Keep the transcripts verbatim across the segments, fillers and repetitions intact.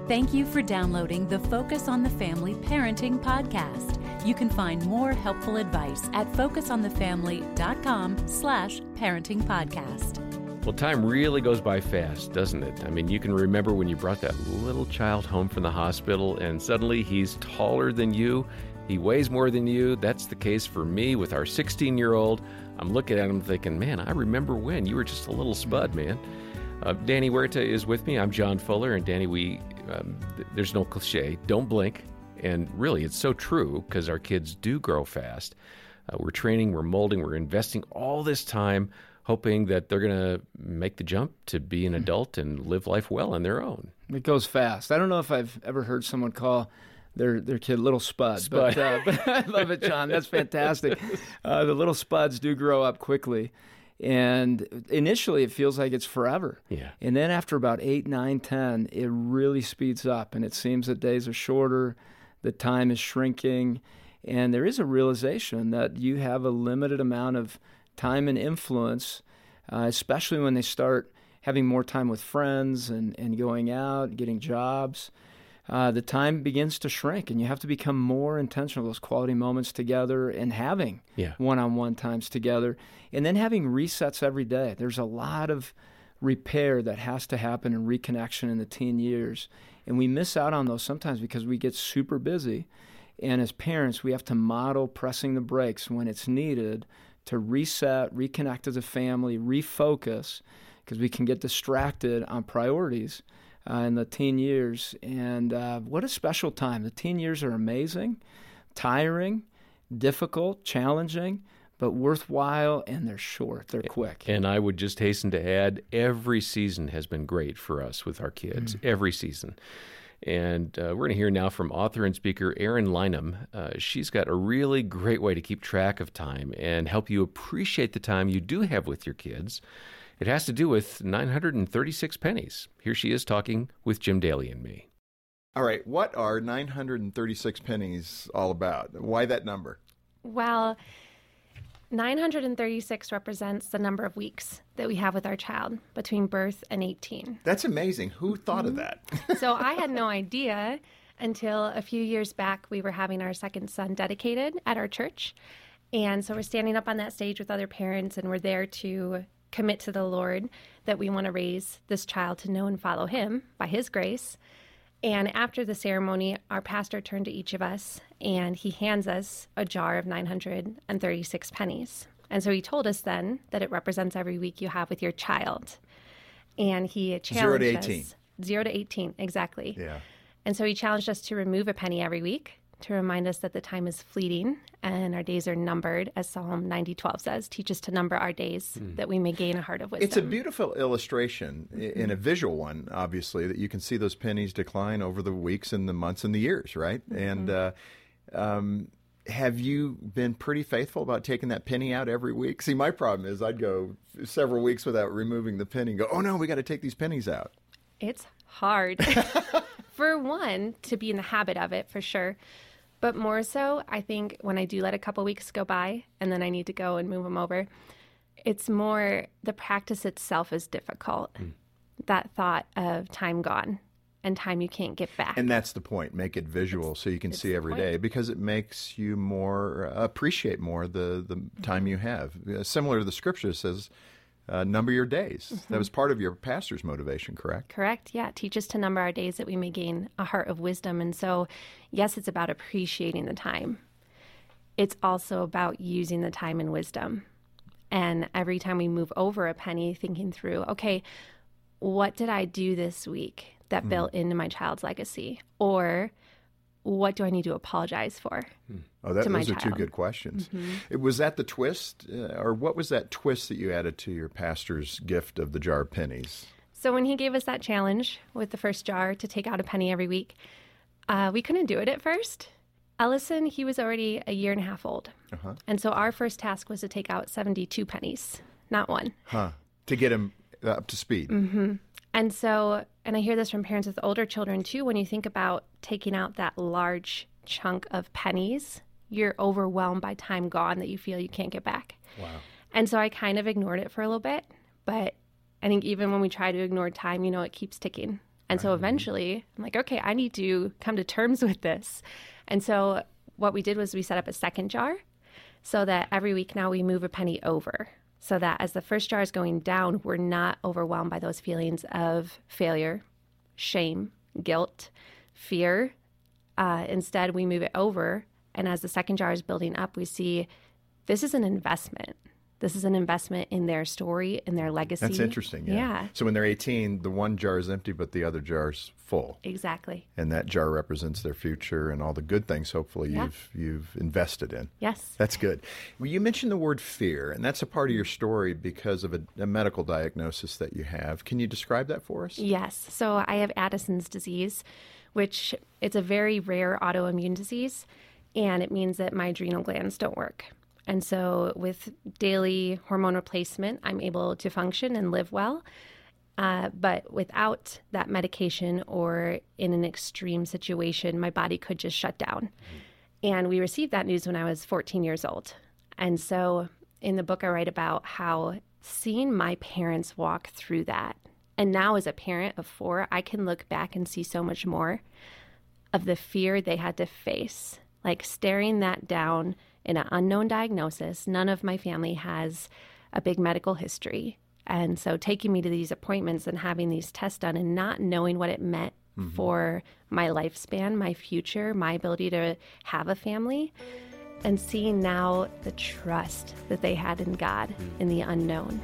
Thank you for downloading the Focus on the Family Parenting Podcast. You can find more helpful advice at focusonthefamily.com slash parenting podcast. Well, time really goes by fast, doesn't it? I mean, you can remember when you brought that little child home from the hospital and suddenly he's taller than you, he weighs more than you. That's the case for me with our sixteen-year-old. I'm looking at him thinking, man, I remember when you were just a little spud, man. Uh, Danny Huerta is with me. I'm John Fuller, and Danny, we um, th- there's no cliche. Don't blink. And really, it's so true because our kids do grow fast. Uh, we're training, we're molding, we're investing all this time hoping that they're going to make the jump to be an adult and live life well on their own. It goes fast. I don't know if I've ever heard someone call their their kid Little Spud, Spud. But, uh, but I love it, John. That's fantastic. Uh, the little Spuds do grow up quickly. And initially, it feels like it's forever. Yeah. And then after about eight, nine, ten, it really speeds up. And it seems that days are shorter, the time is shrinking, and there is a realization that you have a limited amount of time and influence, uh, especially when they start having more time with friends and, and going out, getting jobs. Uh, the time begins to shrink, and you have to become more intentional, those quality moments together and having yeah. one-on-one times together, and then having resets every day. There's a lot of repair that has to happen and reconnection in the teen years, and we miss out on those sometimes because we get super busy, and as parents, we have to model pressing the brakes when it's needed to reset, reconnect as a family, refocus, because we can get distracted on priorities Uh, in the teen years. And uh, what a special time. The teen years are amazing, tiring, difficult, challenging, but worthwhile, and they're short. They're quick. And I would just hasten to add, every season has been great for us with our kids, mm. every season. And uh, we're going to hear now from author and speaker Erin Lynham. Uh, she's got a really great way to keep track of time and help you appreciate the time you do have with your kids. It has to do with nine hundred thirty-six pennies. Here she is talking with Jim Daly and me. All right, what are nine hundred thirty-six pennies all about? Why that number? Well, nine hundred thirty-six represents the number of weeks that we have with our child between birth and eighteen. That's amazing. Who thought of that? So I had no idea until a few years back. We were having our second son dedicated at our church. And so we're standing up on that stage with other parents, and we're there to commit to the Lord that we want to raise this child to know and follow him by his grace. And after the ceremony, our pastor turned to each of us and he hands us a jar of nine hundred thirty-six pennies. And so he told us then that it represents every week you have with your child. And he challenged Zero to eighteen. us. Zero to eighteen, exactly. Yeah. And so he challenged us to remove a penny every week to remind us that the time is fleeting and our days are numbered, as Psalm ninety twelve says. Teach us to number our days mm. that we may gain a heart of wisdom. It's a beautiful illustration, mm-hmm. in a visual one, obviously, that you can see those pennies decline over the weeks and the months and the years, right? Mm-hmm. And uh, um, have you been pretty faithful about taking that penny out every week? See, my problem is I'd go several weeks without removing the penny and go, oh, no, we got to take these pennies out. It's hard. For one, to be in the habit of it, for sure. But more so, I think when I do let a couple weeks go by and then I need to go and move them over, it's more the practice itself is difficult. Mm. That thought of time gone and time you can't get back. And that's the point. Make it visual it's, so you can see every day, because it makes you more uh, appreciate more the, the time you have. Uh, similar to the scripture says, Uh, number your days. Mm-hmm. That was part of your pastor's motivation, correct? Correct, yeah. Teach us to number our days that we may gain a heart of wisdom. And so, yes, it's about appreciating the time. It's also about using the time in wisdom. And every time we move over a penny, thinking through, okay, what did I do this week that mm. built into my child's legacy? Or what do I need to apologize for? Hmm. Oh, that, those are child? two good questions. Mm-hmm. It, was that the twist, uh, or what was that twist that you added to your pastor's gift of the jar of pennies? So when he gave us that challenge with the first jar to take out a penny every week, uh, we couldn't do it at first. Ellison, he was already a year and a half old. Uh-huh. And so our first task was to take out seventy-two pennies, not one. Huh. To get him up to speed. Mm-hmm. And so, and I hear this from parents with older children too, when you think about taking out that large chunk of pennies, you're overwhelmed by time gone that you feel you can't get back. Wow. And so I kind of ignored it for a little bit, but I think even when we try to ignore time, you know, it keeps ticking. And so eventually I'm like, okay, I need to come to terms with this. And so what we did was we set up a second jar so that every week now we move a penny over, so that as the first jar is going down, we're not overwhelmed by those feelings of failure, shame, guilt, fear. Uh, instead, we move it over. And as the second jar is building up, we see this is an investment. This is an investment in their story, in their legacy. That's interesting. Yeah. yeah. So when they're eighteen, the one jar is empty, but the other jar's full. Exactly. And that jar represents their future and all the good things, hopefully, yeah. you've you've invested in. Yes. That's good. Well, you mentioned the word fear, and that's a part of your story because of a, a medical diagnosis that you have. Can you describe that for us? Yes. So I have Addison's disease, which it's a very rare autoimmune disease, and it means that my adrenal glands don't work. And so with daily hormone replacement, I'm able to function and live well. Uh, but without that medication or in an extreme situation, my body could just shut down. And we received that news when I was fourteen years old. And so in the book, I write about how seeing my parents walk through that. And now as a parent of four, I can look back and see so much more of the fear they had to face, like staring that down in an unknown diagnosis. None of my family has a big medical history. And so taking me to these appointments and having these tests done and not knowing what it meant mm-hmm. for my lifespan, my future, my ability to have a family, and seeing now the trust that they had in God mm-hmm. in the unknown.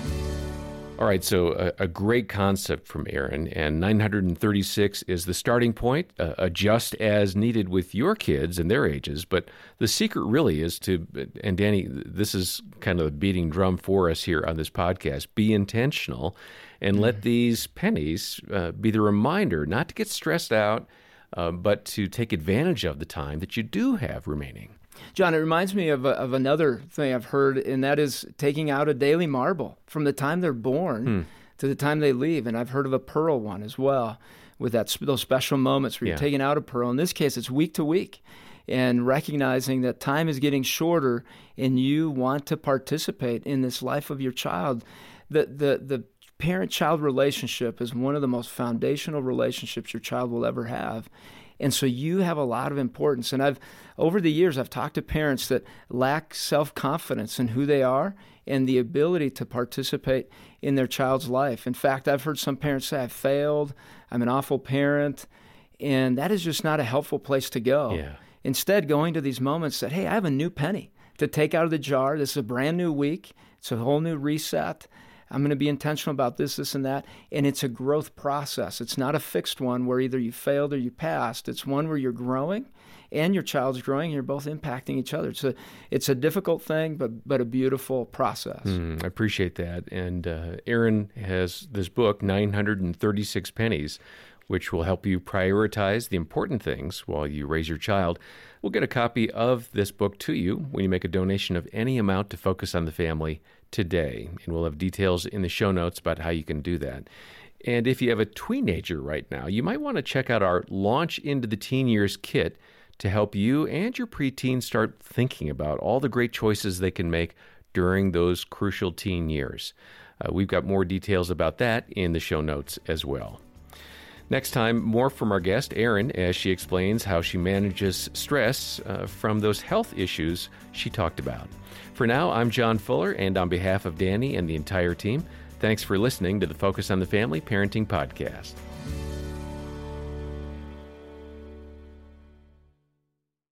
All right, so a, a great concept from Erin, and nine hundred thirty-six is the starting point. Uh, adjust as needed with your kids and their ages, but the secret really is to, and Danny, this is kind of the beating drum for us here on this podcast, be intentional and mm-hmm. let these pennies uh, be the reminder not to get stressed out, uh, but to take advantage of the time that you do have remaining. John, it reminds me of, a, of another thing I've heard, and that is taking out a daily marble from the time they're born hmm. to the time they leave. And I've heard of a pearl one as well, with that those special moments where yeah. you're taking out a pearl. In this case, it's week to week, and recognizing that time is getting shorter and you want to participate in this life of your child. The, the, the parent-child relationship is one of the most foundational relationships your child will ever have. And so you have a lot of importance. And I've, over the years, I've talked to parents that lack self-confidence in who they are and the ability to participate in their child's life. In fact, I've heard some parents say, I've failed, I'm an awful parent, and that is just not a helpful place to go. Yeah. Instead, going to these moments that, hey, I have a new penny to take out of the jar. This is a brand new week. It's a whole new reset. I'm going to be intentional about this, this, and that. And it's a growth process. It's not a fixed one where either you failed or you passed. It's one where you're growing and your child's growing and you're both impacting each other. It's a, it's a difficult thing, but but a beautiful process. Mm, I appreciate that. And uh, Erin has this book, nine hundred thirty-six Pennies, which will help you prioritize the important things while you raise your child. We'll get a copy of this book to you when you make a donation of any amount to Focus on the Family today, and we'll have details in the show notes about how you can do that. And if you have a tweenager right now, you might want to check out our Launch into the Teen Years kit to help you and your preteen start thinking about all the great choices they can make during those crucial teen years. Uh, we've got more details about that in the show notes as well. Next time, more from our guest, Erin, as she explains how she manages stress uh, from those health issues she talked about. For now, I'm John Fuller, and on behalf of Danny and the entire team, thanks for listening to the Focus on the Family Parenting Podcast.